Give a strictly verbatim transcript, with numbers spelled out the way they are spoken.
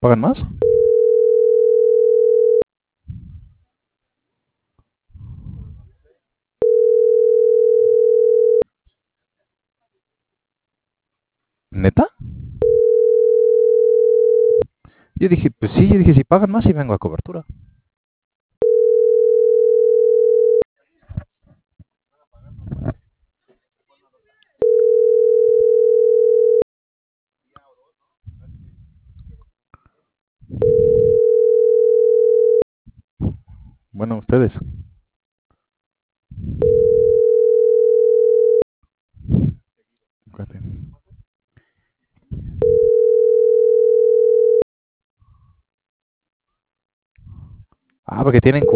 ¿Pagan más? ¿Neta? Yo dije, pues sí, yo dije, si pagan más, sí vengo a cobertura. Bueno, ustedes. Fíjate. Ah, porque tienen